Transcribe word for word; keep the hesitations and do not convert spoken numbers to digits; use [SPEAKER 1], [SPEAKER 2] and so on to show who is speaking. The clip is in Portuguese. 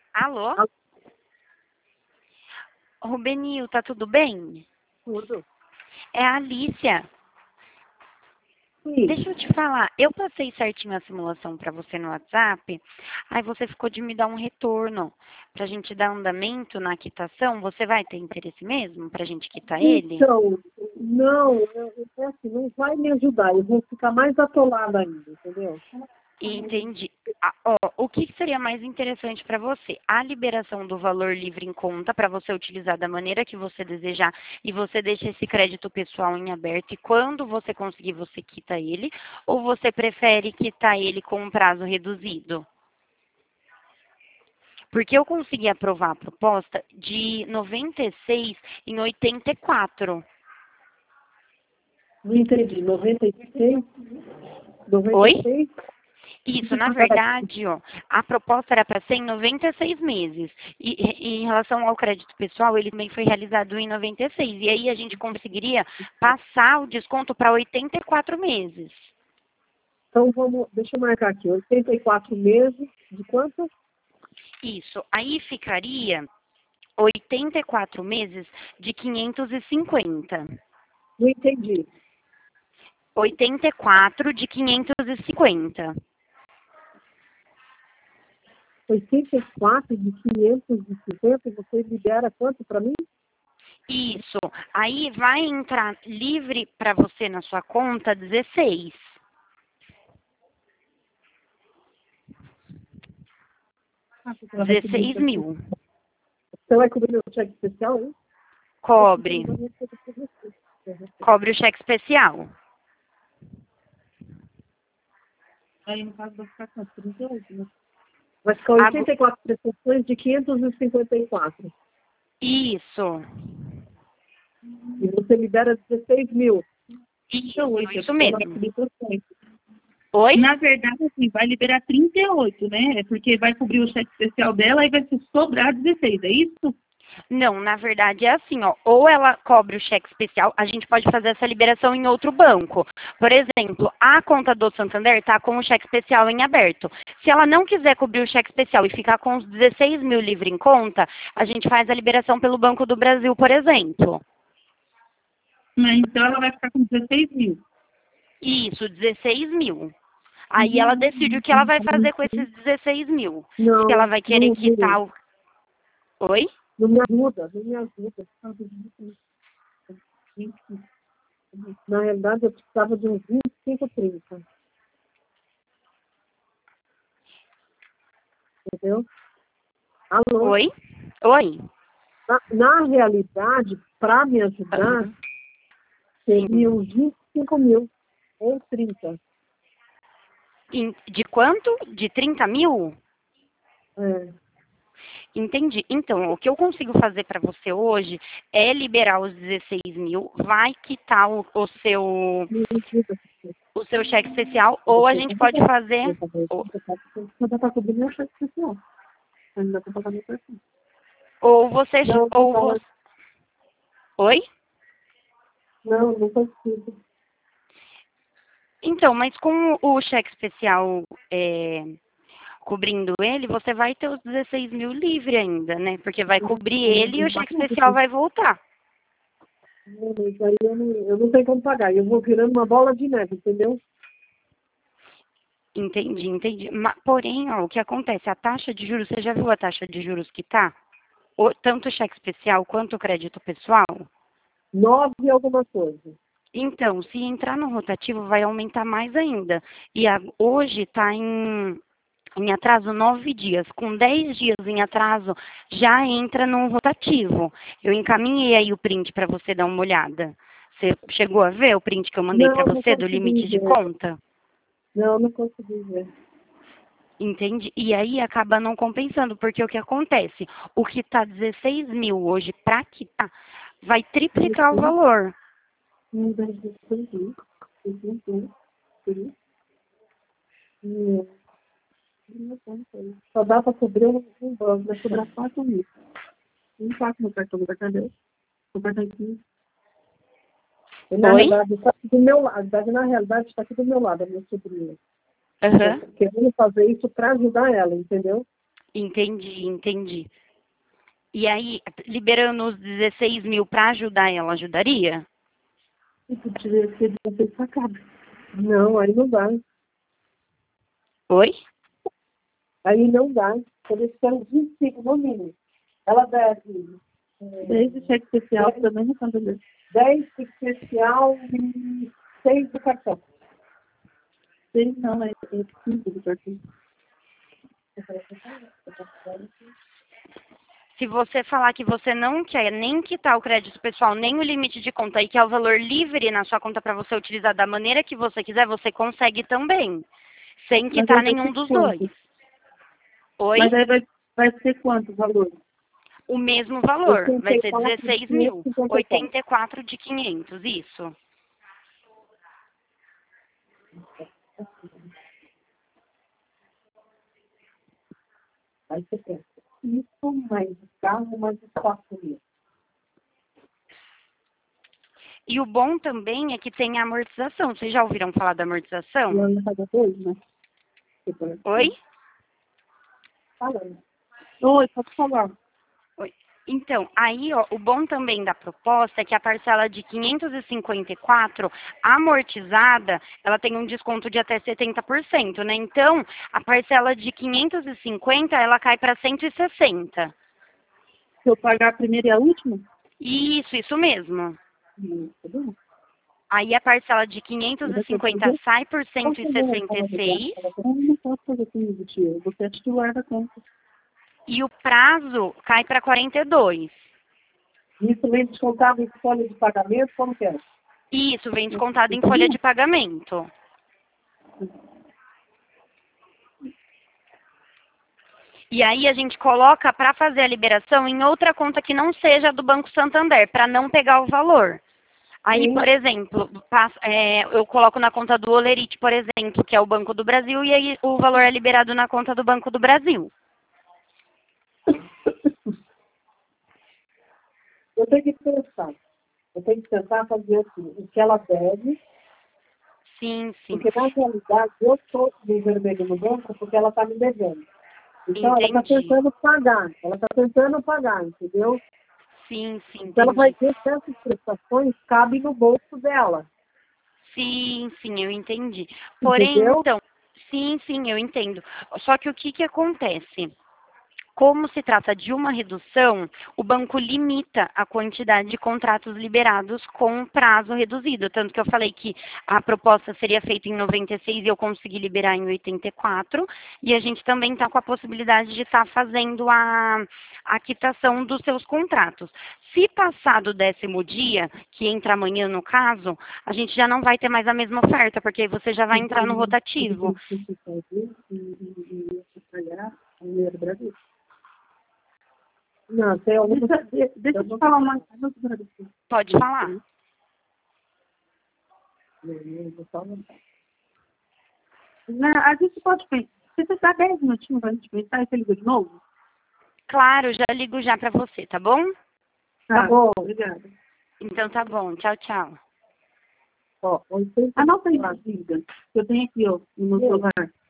[SPEAKER 1] Alô?
[SPEAKER 2] Ah,
[SPEAKER 1] Rubenil, tá tudo bem?
[SPEAKER 2] tudo.
[SPEAKER 1] É a Alicia.
[SPEAKER 2] Sim.
[SPEAKER 1] Deixa eu te falar, eu passei certinho a simulação para você no WhatsApp, aí você ficou de me dar um retorno pra gente dar andamento na quitação. Você vai ter interesse mesmo pra gente quitar ele?
[SPEAKER 2] Então, não, eu, eu, é assim, não vai me ajudar. Eu vou ficar mais atolada ainda, entendeu?
[SPEAKER 1] Entendi. Ah, ó, o que seria mais interessante para você? A liberação do valor livre em conta para você utilizar da maneira que você desejar e você deixa esse crédito pessoal em aberto e quando você conseguir você quita ele, ou você prefere quitar ele com um prazo reduzido? Porque eu consegui aprovar a proposta de noventa e seis em oitenta e quatro.
[SPEAKER 2] Não entendi. noventa e seis?
[SPEAKER 1] Oi?
[SPEAKER 2] noventa e seis?
[SPEAKER 1] Isso, na verdade, ó, a proposta era para ser em noventa e seis meses. E, e em relação ao crédito pessoal, ele também foi realizado em noventa e seis. E aí a gente conseguiria passar o desconto para oitenta e quatro meses.
[SPEAKER 2] Então, vamos, deixa eu marcar aqui. oitenta e quatro meses, de quanto?
[SPEAKER 1] Isso. Aí ficaria oitenta e quatro meses de quinhentos e cinquenta.
[SPEAKER 2] Não entendi.
[SPEAKER 1] oitenta e quatro de quinhentos e cinquenta.
[SPEAKER 2] oitenta e quatro de quinhentos e cinquenta, você libera quanto para mim?
[SPEAKER 1] Isso. Aí vai entrar livre para você na sua conta dezesseis. dezesseis mil.
[SPEAKER 2] Você vai cobrir meu cheque especial, hein?
[SPEAKER 1] Cobre. Cobre o cheque especial.
[SPEAKER 2] Aí, no caso, vai ficar com trinta e oito, né? Vai ficar
[SPEAKER 1] Ago-
[SPEAKER 2] oitenta e quatro prestações de quinhentos e cinquenta e quatro.
[SPEAKER 1] Isso.
[SPEAKER 2] E você libera dezesseis mil.
[SPEAKER 1] Isso, isso mesmo. Oi?
[SPEAKER 3] Na verdade, assim, vai liberar trinta e oito, né? É porque vai cobrir o cheque especial dela e vai se sobrar dezesseis, é isso?
[SPEAKER 1] Não, na verdade é assim, ó. Ou ela cobre o cheque especial, a gente pode fazer essa liberação em outro banco. Por exemplo, a conta do Santander está com o cheque especial em aberto. Se ela não quiser cobrir o cheque especial e ficar com os dezesseis mil livre em conta, a gente faz a liberação pelo Banco do Brasil, por exemplo.
[SPEAKER 3] Mas, então ela vai ficar com dezesseis mil.
[SPEAKER 1] Isso, dezesseis mil. Aí ela decide o que ela vai fazer com esses dezesseis mil.
[SPEAKER 2] Não,
[SPEAKER 1] Se ela vai querer
[SPEAKER 2] não,
[SPEAKER 1] quitar o... Oi?
[SPEAKER 2] não me ajuda, não me ajuda. Na realidade, eu precisava de uns vinte e cinco, trinta. Entendeu? Alô?
[SPEAKER 1] Oi? Oi?
[SPEAKER 2] Na, na realidade, para me ajudar,
[SPEAKER 1] Aham.
[SPEAKER 2] seriam vinte e cinco mil ou trinta.
[SPEAKER 1] Em- De quanto? De trinta mil?
[SPEAKER 2] É.
[SPEAKER 1] Entendi. Então, o que eu consigo fazer para você hoje é liberar os dezesseis mil, vai quitar o, o seu,
[SPEAKER 2] Me ajuda.
[SPEAKER 1] o seu cheque especial, ou a gente pode fazer... Ou,
[SPEAKER 2] Só dá para cobrir meu cheque especial. Ainda para pagar meu cartão.
[SPEAKER 1] ou você...
[SPEAKER 2] Não, não
[SPEAKER 1] Ou
[SPEAKER 2] dá.
[SPEAKER 1] você... Oi?
[SPEAKER 2] Não, não consigo.
[SPEAKER 1] Então, mas com o cheque especial é, cobrindo ele, você vai ter os dezesseis mil livre ainda, né? Porque vai cobrir ele e o cheque especial vai voltar.
[SPEAKER 2] Não, mas aí eu não, eu não tenho como pagar. Eu vou virando uma bola de neve, entendeu?
[SPEAKER 1] Entendi, entendi. Ma- porém, ó, o que acontece? A taxa de juros, você já viu a taxa de juros que tá? O- tanto o cheque especial quanto o crédito pessoal?
[SPEAKER 2] Nove e alguma coisa.
[SPEAKER 1] Então, se entrar no rotativo, vai aumentar mais ainda. E a- hoje está em, em atraso nove dias. Com dez dias em atraso, já entra no rotativo. Eu encaminhei aí o print para você dar uma olhada. Você chegou a ver o print que eu mandei para
[SPEAKER 2] Não, não
[SPEAKER 1] você do
[SPEAKER 2] consegui
[SPEAKER 1] limite de
[SPEAKER 2] ver.
[SPEAKER 1] conta?
[SPEAKER 2] Não, não consegui ver.
[SPEAKER 1] Entende? E aí acaba não compensando, porque o que acontece? O que está dezesseis mil hoje para quitar, vai triplicar o valor.
[SPEAKER 2] Um, dois, três, três, três, três, três. Só dá para cobrir um, um banco, vai sobrar quatro mil. Não tá com o cartão da cadeia. O cartão aqui. E, na
[SPEAKER 1] Oi?
[SPEAKER 2] realidade, está aqui do meu lado. Na realidade, está aqui do meu lado, a minha sobrinha.
[SPEAKER 1] Aham.
[SPEAKER 2] Querendo fazer isso para ajudar ela, entendeu?
[SPEAKER 1] Entendi, entendi. E aí, liberando os dezesseis mil para ajudar ela, ajudaria?
[SPEAKER 2] E tu tiver que ser sacado. Não, aí não dá.
[SPEAKER 1] Oi?
[SPEAKER 2] Aí não dá. Por isso que é uns vinte e cinco no mínimo. Ela deve.
[SPEAKER 3] Desde cheque especial também não tá beleza.
[SPEAKER 2] dez especial e seis do cartão.
[SPEAKER 3] Seis não, é, é cinco do cartão.
[SPEAKER 1] Se você falar que você não quer nem quitar o crédito pessoal, nem o limite de conta e que é o valor livre na sua conta para você utilizar da maneira que você quiser, você consegue também, sem quitar nenhum dos dois. Oi?
[SPEAKER 3] Mas aí vai, vai ser quanto o valor?
[SPEAKER 1] O mesmo valor, vai ser dezesseis mil, oitenta e quatro de quinhentos, isso.
[SPEAKER 2] Aí você pensa, isso mais o carro, mais o quatro mil.
[SPEAKER 1] E o bom também é que tem a amortização. Vocês já ouviram falar da amortização?
[SPEAKER 2] E ainda paga dois, né?
[SPEAKER 1] Oi?
[SPEAKER 2] Falando. Oi, pode falar.
[SPEAKER 1] Oi. Então, aí, ó, o bom também da proposta é que a parcela de quinhentos e cinquenta e quatro amortizada, ela tem um desconto de até setenta por cento, né? Então, a parcela de quinhentos e cinquenta, ela cai para cento e sessenta.
[SPEAKER 3] Se eu pagar a primeira e a última?
[SPEAKER 1] Isso, isso mesmo.
[SPEAKER 2] Hum, tá bom.
[SPEAKER 1] Aí a parcela de quinhentos e cinquenta sai por cento e sessenta e seis.
[SPEAKER 3] Eu não posso fazer comigo, tio. Você é titular da conta.
[SPEAKER 1] E o prazo cai para quarenta e dois.
[SPEAKER 2] Isso vem descontado em folha de pagamento, como que é?
[SPEAKER 1] Isso, vem descontado em folha de pagamento. E aí a gente coloca para fazer a liberação em outra conta que não seja do Banco Santander, para não pegar o valor. Aí,
[SPEAKER 2] Sim.
[SPEAKER 1] por exemplo, passa- é, eu coloco na conta do Olerite, por exemplo, que é o Banco do Brasil, e aí o valor é liberado na conta do Banco do Brasil.
[SPEAKER 2] Eu tenho que pensar. Eu tenho que tentar fazer assim, o que ela deve,
[SPEAKER 1] Sim, sim.
[SPEAKER 2] porque na realidade eu estou no vermelho no banco porque ela está me devendo. Então ela está
[SPEAKER 1] Entendi.
[SPEAKER 2] tentando pagar, ela está tentando pagar, entendeu?
[SPEAKER 1] Sim, sim,
[SPEAKER 2] Então ela vai
[SPEAKER 1] entendi.
[SPEAKER 2] ver se essas prestações cabem no bolso dela.
[SPEAKER 1] Sim, sim, eu entendi. Porém,
[SPEAKER 2] Entendeu?
[SPEAKER 1] então, sim, sim, eu entendo. Só que o que que acontece? Como se trata de uma redução, o banco limita a quantidade de contratos liberados com prazo reduzido. Tanto que eu falei que a proposta seria feita em noventa e seis e eu consegui liberar em oitenta e quatro. E a gente também está com a possibilidade de estar fazendo a, a quitação dos seus contratos. Se passar do décimo dia, que entra amanhã no caso, a gente já não vai ter mais a mesma oferta, porque aí você já vai entrar no rotativo.
[SPEAKER 2] Não, tem alguma...
[SPEAKER 3] Deixa, deixa eu te falar uma coisa.
[SPEAKER 1] Pode falar.
[SPEAKER 3] Né, a gente pode pensar. Se você dá dez minutinhos pra gente pensar e você liga de novo?
[SPEAKER 1] Claro, já ligo já para você, tá bom?
[SPEAKER 2] Tá bom.
[SPEAKER 3] Obrigada.
[SPEAKER 1] Então tá bom. Tchau, tchau.
[SPEAKER 2] Ó, oitenta...
[SPEAKER 3] Anota aí, Brasília. Eu tenho aqui, ó, no meu celular.